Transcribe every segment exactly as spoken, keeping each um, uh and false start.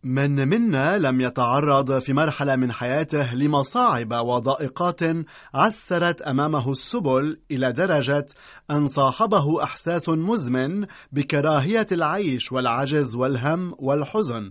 من منا لم يتعرض في مرحلة من حياته لمصاعب وضائقات عسرت أمامه السبل إلى درجة أن صاحبه إحساس مزمن بكراهية العيش والعجز والهم والحزن،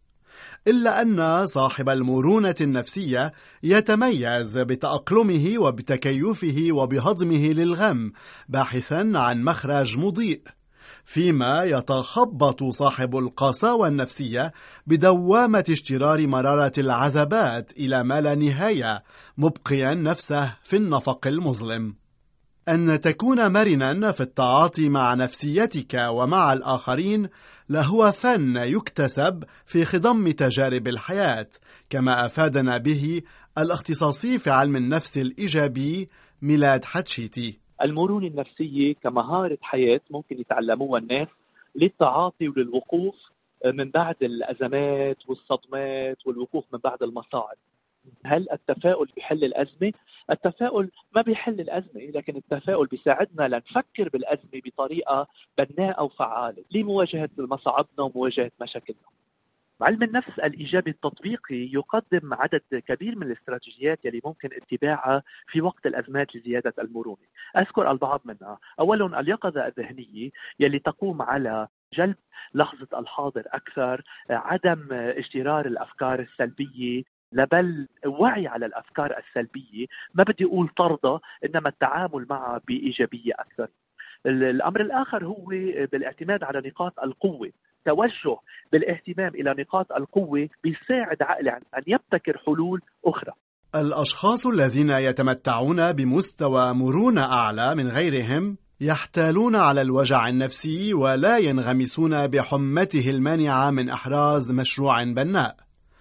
إلا أن صاحب المرونة النفسية يتميز بتأقلمه وبتكيفه وبهضمه للغم باحثا عن مخرج مضيء، فيما يتخبط صاحب القساوة النفسية بدوامة اشترار مرارة العذابات إلى ما لا نهاية، مبقيا نفسه في النفق المظلم. أن تكون مرنا في التعاطي مع نفسيتك ومع الآخرين لهو فن يكتسب في خضم تجارب الحياة، كما أفادنا به الاختصاصي في علم النفس الإيجابي ميلاد حتشيتي. المرونة النفسية كمهارة حياة ممكن يتعلموها الناس للتعاطي وللوقوف من بعد الأزمات والصدمات والوقوف من بعد المصاعب. هل التفاؤل بيحل الأزمة؟ التفاؤل ما بيحل الأزمة، لكن التفاؤل بيساعدنا لنفكر بالأزمة بطريقة بناءة وفعالة لمواجهة مصاعبنا ومواجهة مشاكلنا. علم النفس الإيجابي التطبيقي يقدم عدد كبير من الاستراتيجيات يلي ممكن اتباعها في وقت الأزمات لزيادة المرونة. أذكر البعض منها. أولا اليقظة الذهنية يلي تقوم على جلب لحظة الحاضر أكثر، عدم اجترار الأفكار السلبية، لبل وعي على الأفكار السلبية، ما بدي أقول طردها إنما التعامل معها بإيجابية أكثر. الأمر الآخر هو بالاعتماد على نقاط القوة. توجه بالاهتمام إلى نقاط القوة بيساعد عقلي أن يبتكر حلول أخرى. الأشخاص الذين يتمتعون بمستوى مرونة أعلى من غيرهم يحتالون على الوجع النفسي ولا ينغمسون بحمته المانعة من إحراز مشروع بناء.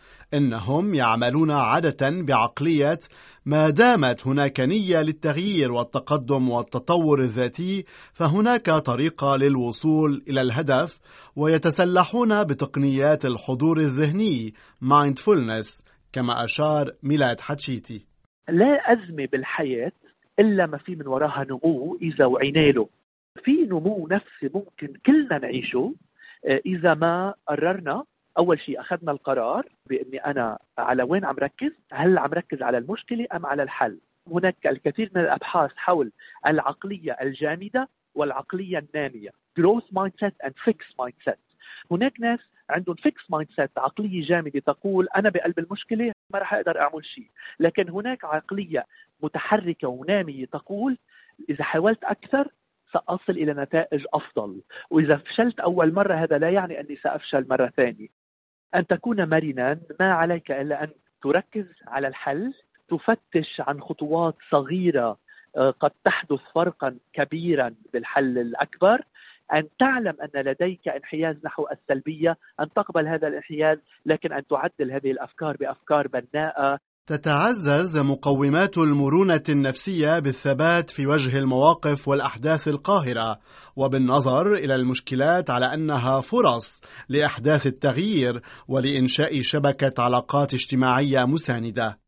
إنهم يعملون عادة بعقلية ما دامت هناك نية للتغيير والتقدم والتطور الذاتي فهناك طريقة للوصول إلى الهدف، ويتسلحون بتقنيات الحضور الذهني mindfulness كما أشار ميلاد حتشيتي. لا أزمة بالحياة إلا ما في من وراها نمو إذا وعينا له. في نمو نفسي ممكن كلنا نعيشه إذا ما قررنا. أول شيء أخذنا القرار بأني أنا على وين عم ركز، هل عم ركز على المشكلة أم على الحل. هناك الكثير من الأبحاث حول العقلية الجامدة والعقلية النامية growth mindset and fixed mindset. هناك ناس عندهم fixed mindset، عقلية جامدة تقول أنا بقلب المشكلة ما رح أقدر أعمل شيء، لكن هناك عقلية متحركة ونامية تقول إذا حاولت أكثر سأصل إلى نتائج أفضل، وإذا فشلت أول مرة هذا لا يعني أني سأفشل مرة ثانية. أن تكون مرنا ما عليك إلا أن تركز على الحل، تفتش عن خطوات صغيرة قد تحدث فرقا كبيرا بالحل الأكبر، أن تعلم أن لديك انحياز نحو السلبية، أن تقبل هذا الانحياز لكن أن تعدل هذه الأفكار بأفكار بناءة. تتعزز مقومات المرونة النفسية بالثبات في وجه المواقف والأحداث القاهرة، وبالنظر إلى المشكلات على أنها فرص لإحداث التغيير ولإنشاء شبكة علاقات اجتماعية مساندة.